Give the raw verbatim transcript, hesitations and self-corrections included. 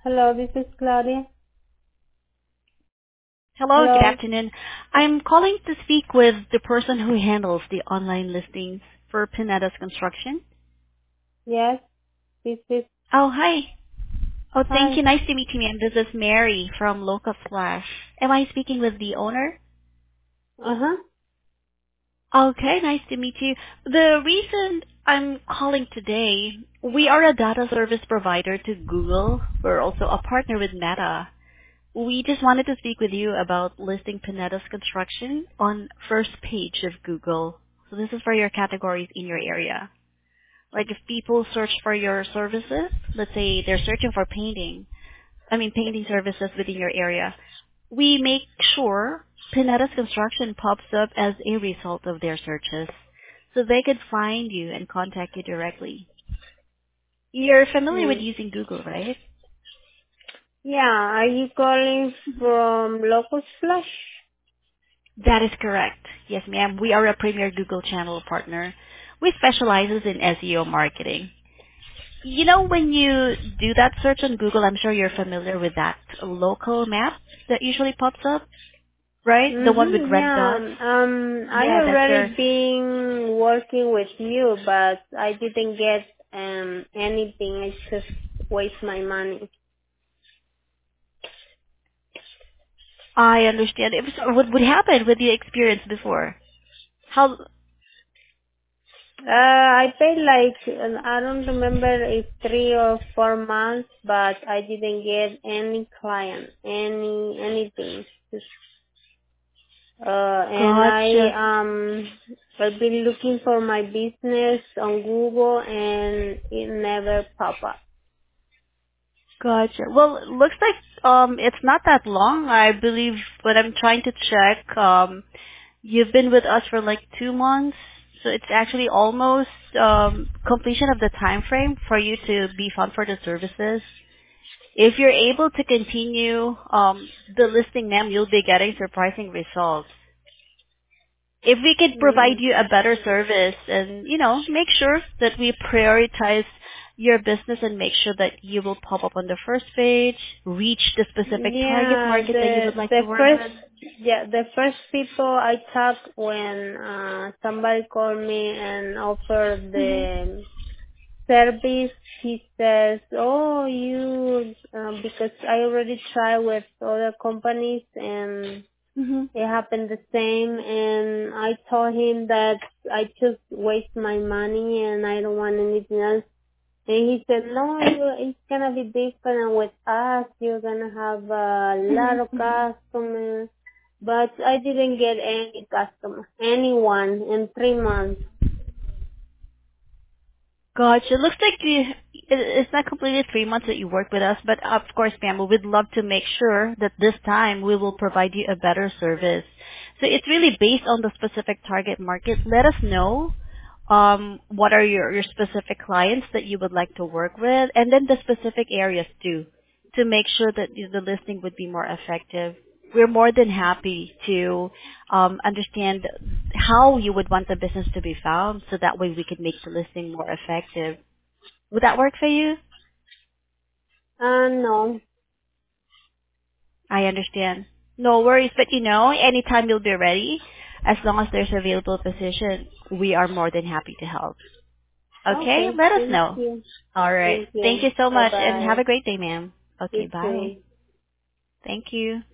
Hello, this is Claudia. Hello, good Hello. afternoon. I'm calling to speak with the person who handles the online listings for Pineda's Construction. Yes, this is. Oh, hi. Oh, thank Hi. you. Nice to meet you, ma'am. This is Mary from Local Flash. Am I speaking with the owner? Uh huh. Okay, nice to meet you. The reason I'm calling today, we are a data service provider to Google. We're also a partner with Meta. We just wanted to speak with you about listing Pineda's Construction on first page of Google. So this is for your categories in your area. Like if people search for your services, let's say they're searching for painting, I mean painting services within your area, we make sure Pineda's Construction pops up as a result of their searches. So they could find you and contact you directly. You're familiar with Mm. using Google, right? Yeah, are you calling from Locust Flash? That is correct. Yes, ma'am. We are a premier Google channel partner. We specializes in S E O marketing. You know, when you do that search on Google, I'm sure you're familiar with that local map that usually pops up, right? The one with Mm-hmm. red dots. Yeah. Um, I Yeah, that's your. already been working with you, but I didn't get um anything. I just waste my money. I understand. It was, what would happen with the experience before? How? Uh, I paid like uh, I don't remember if three or four months, but I didn't get any client, any anything. Uh, and I Gotcha. um I've been looking for my business on Google and it never pop up. Gotcha. Well, it looks like um it's not that long. I believe when I'm trying to check, um you've been with us for like two months, so it's actually almost um completion of the time frame for you to be found for the services. If you're able to continue um the listing, ma'am, you'll be getting surprising results. If we could provide Mm. you a better service and, you know, make sure that we prioritize your business and make sure that you will pop up on the first page, reach the specific target Yeah, market that you the would like the to work first with. yeah the first people I talked when uh somebody called me and offered Mhm. the service, he says, "Oh, you uh, because I already tried with other companies and Mhm. it happened the same, and I told him that I just waste my money and I don't want anything else. And he said, no, you, it's gonna be different with us. You're gonna have a lot Mhm. of customers. But I didn't get any customer, anyone in three months. Gotcha. Looks like you, it- it's not completely three months that you worked with us, but of course, ma'am, we would love to make sure that this time we will provide you a better service. So it's really based on the specific target market. Let us know um, what are your, your specific clients that you would like to work with, and then the specific areas too, to make sure that the listing would be more effective. We're more than happy to um, understand how you would want the business to be found, so that way we could make the listing more effective. Would that work for you? Uh, no. I understand. No worries, but you know, anytime you'll be ready, as long as there's available position, we are more than happy to help. Okay? Okay, Let us thank know. you. All right. Thank Thank you. you so Bye much and have bye. a great day, ma'am. You Okay, bye. too. Thank you.